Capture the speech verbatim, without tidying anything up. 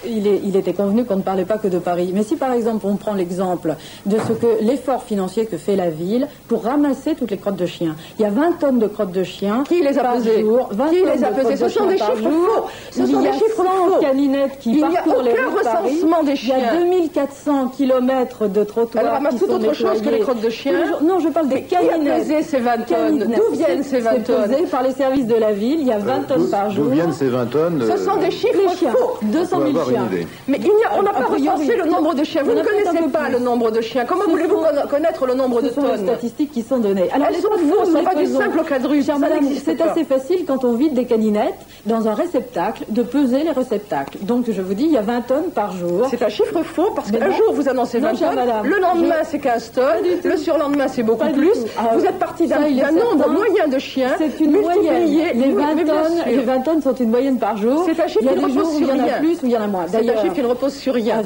il, est, il était convenu qu'on ne parlait pas que de Paris. Mais si par exemple on prend l'exemple de ce que l'effort financier que fait la ville pour ramasser toutes les crottes de chiens, il y a vingt tonnes de crottes de chiens. Qui les a pesées? Qui les a pesées? Ce sont des chiffres faux. Ce sont des chiffres faux. Il y a cent caninettes qui parcourent les rues de Paris. Des chiens. Il y a deux mille quatre cents kilomètres de trottoirs. Elle ramasse tout autre chose que les crottes de chiens. Non, je parle des caninettes. Qui a pesé ces vingt tonnes? D'où viennent ces vingt tonnes? C'est pesé par les services de la ville. Il y a vingt euh, tonnes par jour. D'où viennent ces vingt tonnes? Ce sont des chiffres faux. deux cent mille chiens. Mais il y a, on n'a pas recensé le nombre de chiens. Vous ne connaissez pas le nombre de chiens. Comment voulez-vous connaître le nombre de tonnes? Ce sont les statistiques qui sont données. Alors, elles sont fausses, ce ne sont pas du simple quadruple. C'est assez facile quand on vide des caninettes dans un réceptacle de peser les réceptacles. Donc je vous dis, il y a vingt tonnes par jour. C'est un chiffre faux parce qu'un jour vous annoncez vingt tonnes, le lendemain c'est quinze tonnes, le surlendemain c'est beaucoup plus. Vous êtes parti d'un nombre moyen de chiens. C'est une moyenne. Les vingt tonnes, les vingt tonnes sont une moyenne par jour. C'est un chiffre qui ne repose sur rien. Il y en a plus ou il y en a moins. C'est un chiffre qui ne repose sur rien.